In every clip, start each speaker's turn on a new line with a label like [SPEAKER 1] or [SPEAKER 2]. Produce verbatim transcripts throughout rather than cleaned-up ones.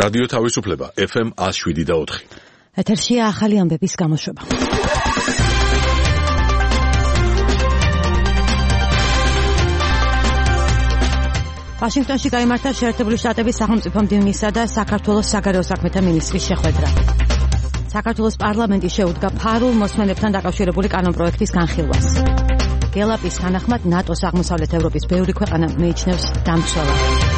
[SPEAKER 1] რადიო თავისუფლება ეფ ემ one oh seven და four.
[SPEAKER 2] ეთერშია ახალი ამბების გამოშვება. ვაშინგტონში გაიმართა შეერთებული შტატების სახელმწიფო მდივნისა და საქართველოს საგარეო საქმეთა მინისტრის შეხვედრა. საქართველოს პარლამენტი შეუდგა ფარულ მოსმენებთან დაკავშირებული კანონპროექტის განხილვას. გელაპის თანახმად ნატოს აღმოსავლეთ ევროპის ბევრი ქვეყანა მიიჩნევს დამცველად.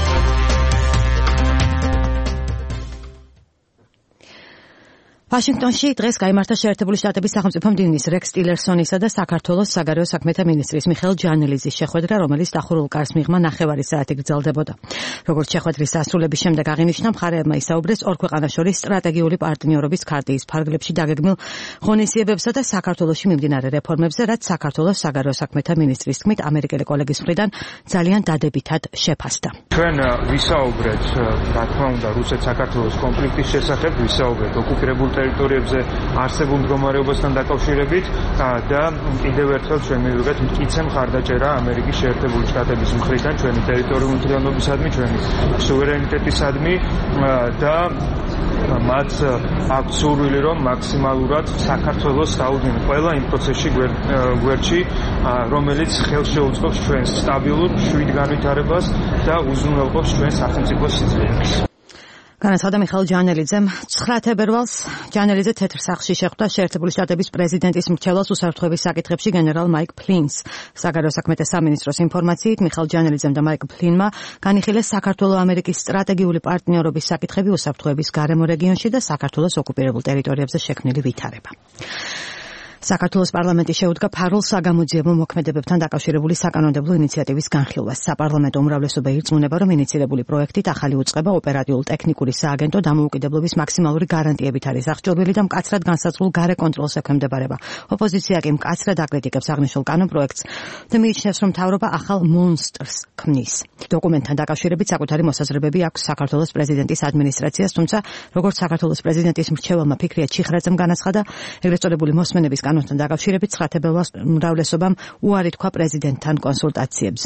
[SPEAKER 2] ვაშინგტონში დღეს გაიმართა შეერთებული შტატების სახელმწიფო მდივნის რექს ტილერსონისა და საქართველოს საგარეო საქმეთა მინისტრის მიხეილ ჯანელიზის შეხვედრა, რომელიც დახურულ კარს მიღმა ნახევარი საათი გრძელდებოდა. როგორც შეხვედრის დასრულების შემდეგ აღინიშნა, მხარეებმა ისაუბრეს ორ ქვეყანას შორის სტრატეგიული პარტნიორობის ქარტიის ფარგლებში დაგეგმილ ღონისძიებებსა და საქართველოში მიმდინარე რეფორმებზე, რაც საქართველოს საგარეო საქმეთა მინისტრის თქმით ამერიკელი კოლეგის მხრიდან ძალიან დადებითად შეფასდა.
[SPEAKER 3] ჩვენ ვისაუბრეთ, რა თქმა უნდა, რუსეთ-საქართველოს კონფლიქტის შესახებ, ვისაუბრეთ ოკუპირებულ ტერიტორიებზე არსებულ მდგომარეობასთან დაკავშირებით და კიდევ ერთხელ ჩვენ მივიღეთ მტკიცე მხარდაჭერა ამერიკის შეერთებული შტატების მხრიდან ჩვენი ტერიტორიული მთლიანობისადმი, ჩვენი სუვერენიტეტისადმი და მათ აქვს სურვილი, რომ მაქსიმალურად საქართველოს დაუდგნენ ყველა იმ პროცესში გვერდში, რომელიც ხელს შეუწყობს ჩვენს სტაბილურ შვიდ განვითარებას და უზრუნველყოფს ჩვენს სახელმწიფოს სიძლიერეს.
[SPEAKER 2] განაცხადა მიხეილ ჯანელიძემ. ცხრა თებერვალს ჯანელიძე თეთრ სახლში შეხვდა შეერთებული შტატების პრეზიდენტის მრჩეველს უსაფრთხოების საკითხებში გენერალ მაიკ ფლინს. საგარეო საქმეთა სამინისტროს ინფორმაციით მიხეილ ჯანელიძემ და მაიკ ფლინმა განიხილეს საქართველო-ამერიკის სტრატეგიული პარტნიორობის საკითხები უსაფრთხოების გარემო რეგიონში და საქართველოს ოკუპირებულ ტერიტორიებზე შექმნილი ვითარება. საქართველოს პარლამენტი შეუდგა ფარულ საგამოძიებო მოქმედებებთან დაკავშირებული საკანონმდებლო ინიციატივის განხილვას. საპარლამენტო უმრავლესობა ირწმუნება, რომ ინიცირებული პროექტით ახალი უწყება ოპერატიულ-ტექნიკური სააგენტო დამოუკიდებლობის მაქსიმალური გარანტიებით არის აღჭურვილი და მკაცრად განსაზღვრულ გარე კონტროლს ექვემდებარება. ოპოზიცია კი მკაცრად აკრიტიკებს აღნიშნულ კანონპროექტს და მიიჩნევს, რომ მთავრობა ახალ მონსტრს ქმნის. დოკუმენტთან დაკავშირებით საკუთარი მოსაზრებები აქვს საქართველოს პრეზიდენტის ადმინისტრაციას, თუმცა როგორც საქართველოს პრეზიდენტის მრჩეველმა ფიქრია ჩიხრაძემ განაცხადა, ეგრეთ წოდებული მოსმენების კანონთან დაკავშირებით ცხრა თებერვალს უმრავლესობამ უარი თქვა პრეზიდენტთან კონსულტაციებზე.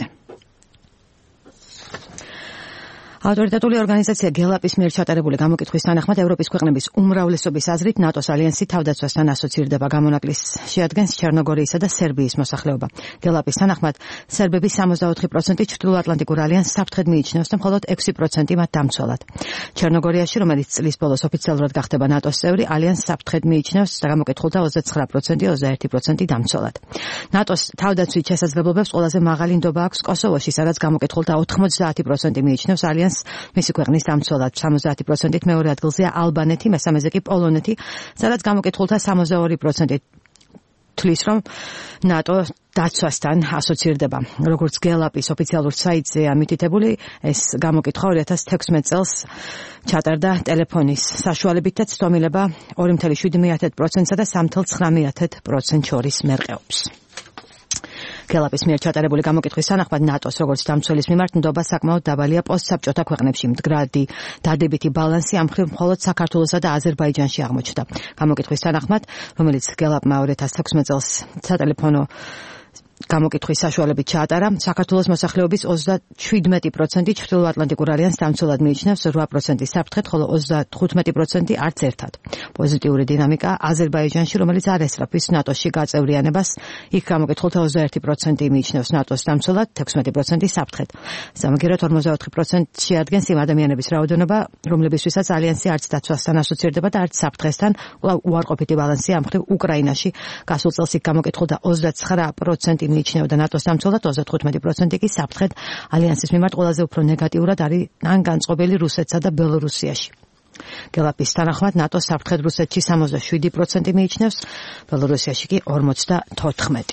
[SPEAKER 2] ავტორიტეტული ორგანიზაცია გელაპის მიერ ჩატარებული გამოკითხვის თანახმად ევროპის ქვეყნების უმრავლესობის აზრით ნატოს ალიანსი თავდაცვასთან ასოცირდება. გამონაკლის შეადგენს ჩერნოგორიისა და სერბიის მოსახლეობა. გელაპის თანახმად სერბები სამოცდაოთხი პროცენტი ჩრდილოატლანტიკურ ალიანსს საფრთხედ მიიჩნევს და მხოლოდ ექვსი პროცენტი მათ დამცველად. ჩერნოგორიაში, რომელიც წლის ბოლოს ოფიციალურად გახდება ნატოს წევრი, ალიანსს საფრთხედ მიიჩნევს და გამოკითხულთა ოცდაცხრა პროცენტი, ოცდაერთი პროცენტი დამცველად. ნატოს თავდაცვით შესაძლებლობებს ყველაზე მაღალი ნდობა აქვს კოსოვოში, სადაც გამოკითხულთა ოთხმოცდაათი პროცენტი მიიჩნევს ალიანსს მისი ქვეყნის დამცველად. სამოცდაათი პროცენტით მეორე ადგილზეა ალბანეთი, მესამეზე კი პოლონეთი, სადაც გამოკითხულთა სამოცდაორი პროცენტი თვლის, რომ ნატო დაცვასთან ასოცირდება. როგორც გელაპის ოფიციალურ საიტზეა მითითებული, ეს გამოკითხვა ორი ათას თექვსმეტ წელს ჩატარდა ტელეფონის საშუალებით და ცდომილება ორი კoma შვიდი პროცენტსა და სამი კoma ცხრა პროცენტს შორის მერყეობს. გელაპის მიერ ჩატარებული გამოკითხვის თანახმად ნატოს როგორც დამცველის მიმართ ნდობა საკმაოდ დაბალია პოსტსაბჭოთა ქვეყნებში. მდგრადი დადებითი ბალანსი ამ მხრივ მხოლოდ საქართველოსა და აზერბაიჯანში აღმოჩნდა. გამოკითხვის თანახმად, რომელიც გელაპმა ორი ათას თექვსმეტ წელს სატელეფონო გამოკითხვის საშუალებით ჩაატარა, საქართველოს მოსახლეობის ოცდაშვიდმეტი პროცენტი ჩრდილოატლანტიკურ ალიანსს დამცველად მიიჩნევს, რვა პროცენტი საფრთხედ, ხოლო ოცდათხუთმეტი პროცენტი არც ერთად. პოზიტიური დინამიკა აზერბაიჯანში, რომელიც არ ესწრაფვის ნატოში გაწევრიანებას, იქ გამოკითხულთა ოცდაერთი პროცენტი მიიჩნევს ნატოს დამცველად, ექვსმეტი პროცენტი საფრთხედ. სამაგიეროდ ორმოცდაოთხი პროცენტი შეადგენს იმ ადამიანების რაოდენობა, რომლებისთვისაც ალიანსი არც დაცვასთან ასოცირდება და არც საფრთხესთან. უარყოფითი ბალანსი ამ მხრივ უკრაინაში გასულ წელს იქ გამოკითხულთა ოცდაცხრა პროცენტი მიიჩნევდა ნატოს დამცველად, ოცდათხუთმეტი პროცენტი კი საფრთხედ. ალიანსის მიმართ ყველაზე უფრო ნეგატიურად არის ან განწყობილი რუსეთსა და ბელორუსიაში. გელაპის თანახმად ნატოს საფრთხედ რუსეთში სამოცდაშვიდი პროცენტი მიიჩნევს, ბელორუსიაში კი ორმოცდათოთხმეტი.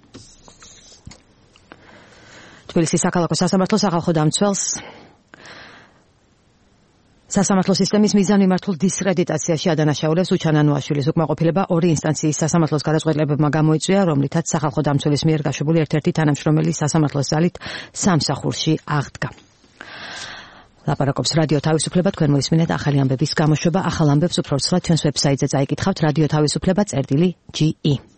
[SPEAKER 2] თბილისის საქალაქო სასამართლო სახალხო დამცველს სასამართლო სისტემის მიზანმიმართულ დისკრედიტაციაში ადანაშაულებს უჩანანოაშვილის უკმაყოფილება ორი ინსტანციის სასამართლოს გადაწყვეტილებებმა გამოიწვია, რომლითაც სახალხო დამცველის მიერ გაშობილი ერთ-ერთი თანამშრომელი სასამართლოს ზალით სამსახურში აღდგა. ლაპარაკობს რადიო თავისუფლება, თქვენ მოისმინეთ ახალი ამბების გამოშვება. ახალ ამბებს უფრო ცხრა ჩვენს ვებსაიტზე წაიკითხავთ რადიო თავისუფლება წერტილი ჯი ი.